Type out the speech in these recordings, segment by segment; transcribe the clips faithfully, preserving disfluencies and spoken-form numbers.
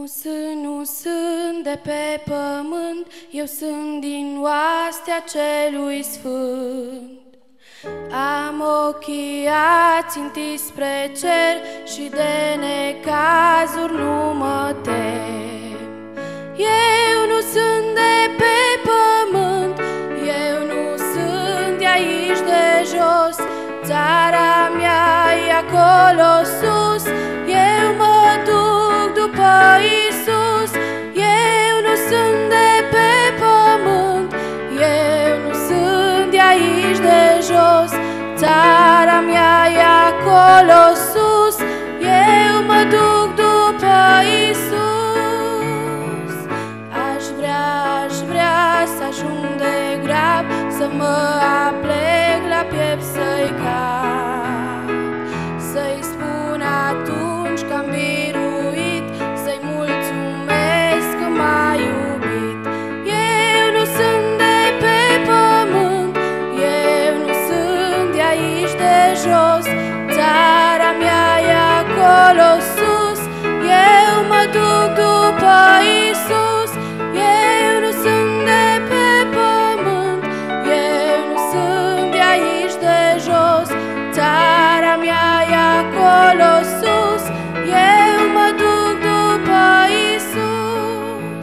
sunt, nu sunt de pe pământ, eu sunt din oastea celui sfânt. Am ochii ațintiți spre cer și de necazuri nu mă tem. Eu nu sunt de pe pământ, eu nu sunt de aici de jos. Țara mea e acolo sus, eu mă duc după Iisus. Eu nu sunt de pe pământ, eu nu sunt de aici de jos. Țara mea e acolo sus, eu mă duc după Iisus. Aș vrea, aș vrea să ajung de grab, să mă aplec la piept să-i cap, să-i spun atunci că am biruit, să-i mulțumesc că m-a iubit. Eu nu sunt de pe pământ, eu nu sunt de aici de jos. Țara mea e acolo sus, eu mă duc după Iisus. Eu nu sunt de pe pământ, eu nu sunt de aici de jos. Țara mea e acolo sus, eu mă duc după Iisus.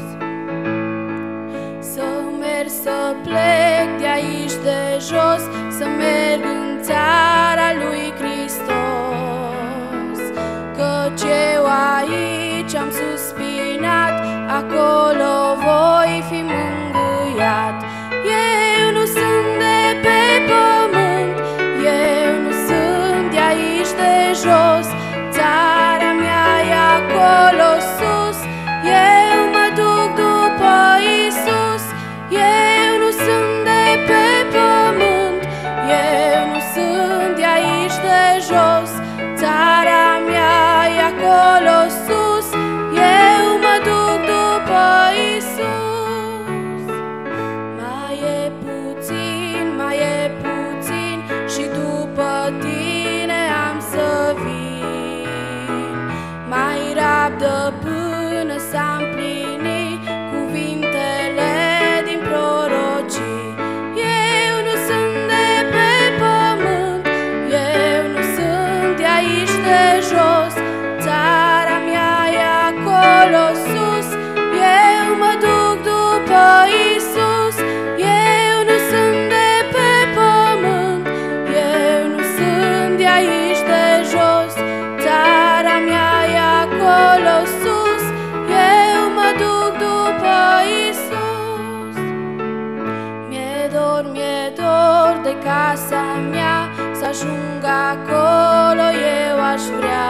Să merg, să plec de aici de jos, să merg în țara lui Hristos. Căci eu aici am suspinat, acolo voi fi mângâiat. Eu nu sunt de pe pământ, eu nu sunt de aici de jos. Țara mea e acolo sus, eu mă duc după Iisus. Eu nu sunt de pe pământ, eu nu sunt de aici de jos. Țara mea e acolo sus, eu mă duc după Iisus. Mai e puțin, mai e puțin și după tine am să vin. Mai rabdă până s-a împlinit cuvintele din prorocii. Eu nu sunt de pe pământ, eu nu sunt de aici de jos. Țara mea e acolo sus, eu mă duc după Iisus. Eu nu sunt de pe pământ, eu nu sunt de aici de jos. Țara mea e acolo sus, eu mă duc după Iisus. Mi-e dor, mi-e dor de casa mea, să ajung acolo eu aș vrea.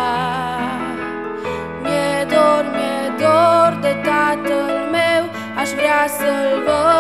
Mi-e dor, mi-e dor de tatăl meu, aș vrea să-l văd